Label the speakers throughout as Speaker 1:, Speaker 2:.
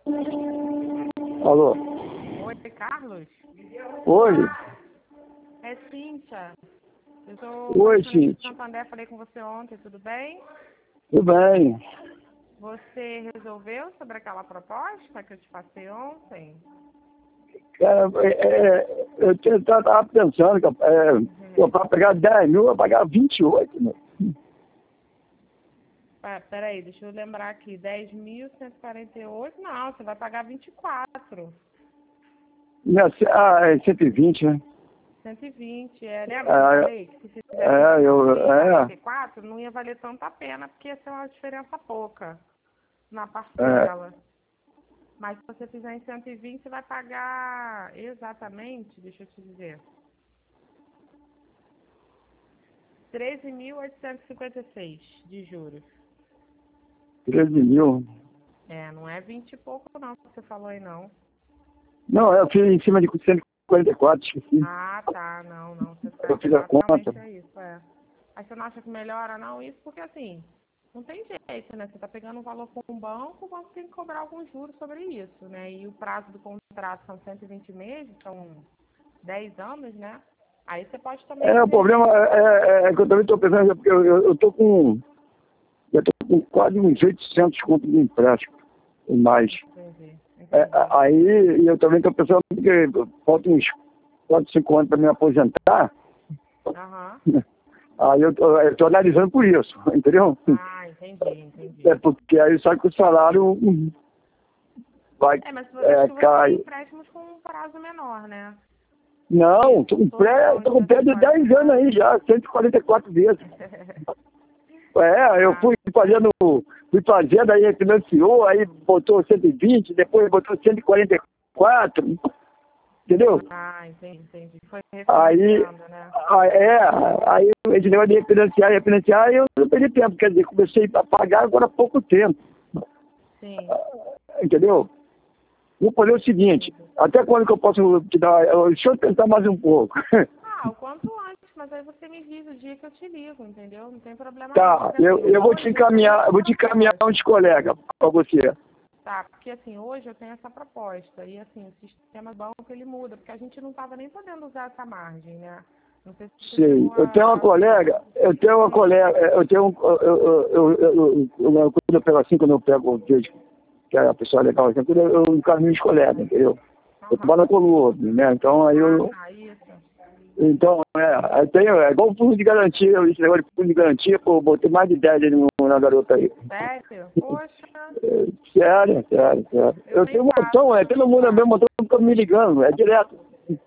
Speaker 1: Alô?
Speaker 2: Oi, Carlos?
Speaker 1: Oi?
Speaker 2: É Cíntia. Eu tô
Speaker 1: Oi,
Speaker 2: falando de
Speaker 1: Cíntia.
Speaker 2: Santander, falei com você ontem, tudo bem?
Speaker 1: Tudo bem?
Speaker 2: Você resolveu sobre aquela proposta que eu te passei ontem?
Speaker 1: Cara, eu tava pensando que para pegar 10 mil, eu ia pagar 28, né?
Speaker 2: Peraí, deixa eu lembrar aqui. 10.148? Não, você vai pagar 24.
Speaker 1: É 120, né?
Speaker 2: 120, lembra que eu falei que se fizesse
Speaker 1: É,
Speaker 2: 44, não ia valer tanto a pena, porque ia ser uma diferença pouca na parcela. Mas se você fizer em 120, você vai pagar exatamente, deixa eu te dizer, 13.856 de juros.
Speaker 1: 13 mil.
Speaker 2: Não é 20 e pouco não que você falou aí não.
Speaker 1: Não, eu fiz em cima de 144, esqueci.
Speaker 2: Ah, tá, não, você tá
Speaker 1: Eu fiz a conta.
Speaker 2: realmente é isso, Aí você não acha que melhora não isso? Porque assim, não tem jeito, né? Você tá pegando um valor com um banco, o banco tem que cobrar alguns juros sobre isso, né? E o prazo do contrato são 120 meses, são 10 anos, né? Aí você pode também
Speaker 1: O problema é que eu também estou pensando, porque eu estou com quase uns 800 contos de empréstimo, e mais.
Speaker 2: Entendi.
Speaker 1: Aí eu também estou pensando que falta uns 4, 5 anos para me aposentar.
Speaker 2: Aham.
Speaker 1: Aí eu estou analisando por isso, entendeu?
Speaker 2: Ah, entendi.
Speaker 1: É porque aí só que o salário vai
Speaker 2: Mas acho que você
Speaker 1: cair.
Speaker 2: tem empréstimos com um prazo menor, né?
Speaker 1: Não, estou com pé de 10 anos aí já, 144 vezes. Eu fui fazendo, aí refinanciou, aí botou 120, depois botou 144, entendeu?
Speaker 2: Ah, entendi. Foi
Speaker 1: Aí,
Speaker 2: refinanciando, né?
Speaker 1: aí esse negócio de refinanciar, eu não perdi tempo, quer dizer, comecei a pagar agora há pouco tempo,
Speaker 2: Sim.
Speaker 1: entendeu? Vou fazer o seguinte, até quando que eu posso te dar, deixa eu tentar mais um pouco.
Speaker 2: Ah, o quanto antes, mas aí você me diz o dia que eu te ligo, entendeu? Não tem problema
Speaker 1: Tá,
Speaker 2: não.
Speaker 1: eu vou te encaminhar uns colegas para você.
Speaker 2: Tá, porque assim, hoje eu tenho essa proposta, e assim, o sistema banco ele muda, porque a gente não estava nem podendo usar essa margem, né? Não sei se você
Speaker 1: Sim, eu tenho uma colega, quando eu pego assim, quando eu pego o vídeo, que é a pessoa legal, assim, eu encaminho os colegas, entendeu? Eu trabalho na Colômbia, né? Então aí eu.
Speaker 2: isso.
Speaker 1: Então, aí tem, igual o fundo de garantia, esse negócio de fundo de garantia, pô, botei mais de 10 ali na garota aí.
Speaker 2: Sério? Poxa.
Speaker 1: Sério. Eu tenho um montão, todo mundo é meu montão, fica me ligando, é direto.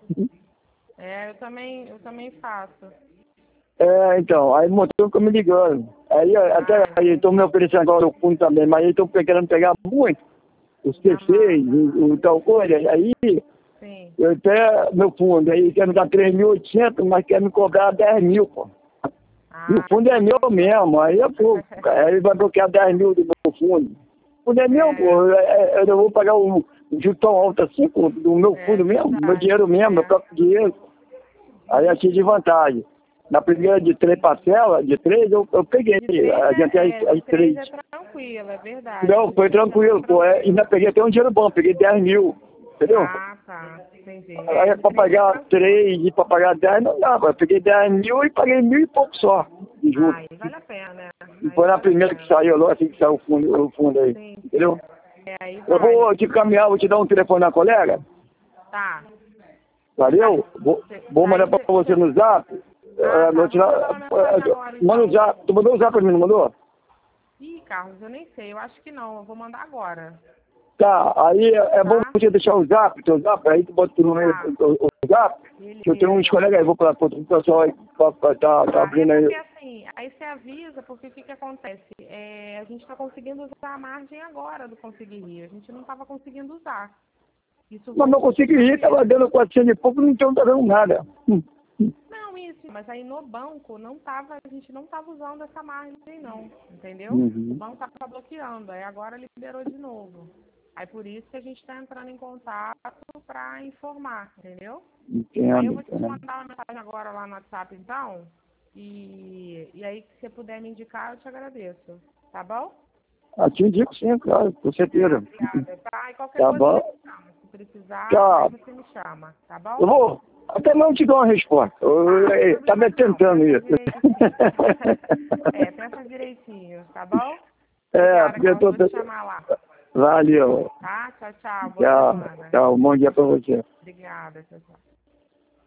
Speaker 2: Eu também faço.
Speaker 1: Então, aí o motor ficou me ligando. Aí até aí estão me oferecendo agora o fundo também, mas aí estão querendo pegar muito, os PCs, o tal coisa, aí
Speaker 2: Sim.
Speaker 1: eu até meu fundo, aí quer me dar 3.800, mas quer me cobrar 10 mil, pô. E o fundo é meu mesmo, aí é pouco, cara. Aí ele vai bloquear 10 mil do meu fundo. O fundo é meu, pô, eu não vou pagar um juro tão alto assim, pô, do meu fundo mesmo, do meu dinheiro mesmo, meu próprio dinheiro. Aí achei de vantagem. Na primeira de 3 parcelas, de 3, eu peguei. Adiantei as 3.
Speaker 2: É tranquilo, é verdade.
Speaker 1: Não, foi tranquilo, pô. Ainda peguei até um dinheiro bom, peguei 10 mil. Entendeu?
Speaker 2: Ah, tá. Entendi.
Speaker 1: Aí pra pagar 3 e pra pagar 10 não dá, eu peguei 10 mil e paguei 1.000 e pouco só. De juros.
Speaker 2: Aí vale a pena, né?
Speaker 1: E foi na primeira que saiu, logo assim que saiu o fundo aí.
Speaker 2: Sim.
Speaker 1: Entendeu?
Speaker 2: Aí
Speaker 1: Eu vou te caminhar, vou te dar um telefone na colega.
Speaker 2: Tá.
Speaker 1: Valeu? Vou mandar pra você no zap. Vou te dar. Manda o zap. Tu mandou o zap pra mim, não mandou?
Speaker 2: Ih, Carlos, eu nem sei. Eu acho que não. Eu vou mandar agora.
Speaker 1: Tá, aí é bom você deixar o zap, teu zap, aí tu bota o zap, que eu tenho uns colegas aí, vou falar pro pessoal aí, tá abrindo aí.
Speaker 2: Porque assim, aí você avisa, porque o que acontece? A gente tá conseguindo usar a margem agora do Conseguir Rir. A gente não tava conseguindo usar.
Speaker 1: Mas não consegui ir, tava dando 400 e pouco, não tá dando nada.
Speaker 2: Não, isso, mas aí no banco a gente não tava usando essa margem não, entendeu? O banco tava bloqueando, aí agora liberou de novo. Aí por isso que a gente está entrando em contato para informar, entendeu?
Speaker 1: Entendo,
Speaker 2: Aí eu vou te mandar uma mensagem agora lá no WhatsApp então, e aí se você puder me indicar, eu te agradeço, tá bom?
Speaker 1: Te indico sim, claro, com certeza.
Speaker 2: Obrigada, tá? E qualquer
Speaker 1: Tá
Speaker 2: coisa
Speaker 1: bom.
Speaker 2: você me chama. Se precisar,
Speaker 1: Tchau.
Speaker 2: você me chama, tá bom?
Speaker 1: Eu vou. Até não te dou uma resposta. Tá me tentando isso.
Speaker 2: Pensa direitinho, tá bom?
Speaker 1: É,
Speaker 2: Obrigada,
Speaker 1: porque eu
Speaker 2: que eu
Speaker 1: tô...
Speaker 2: vou te chamar lá.
Speaker 1: Valeu.
Speaker 2: Tá? Tchau, tchau. Boa
Speaker 1: Tchau.
Speaker 2: semana.
Speaker 1: Tchau. Bom dia pra você.
Speaker 2: Obrigada, tchau, tchau.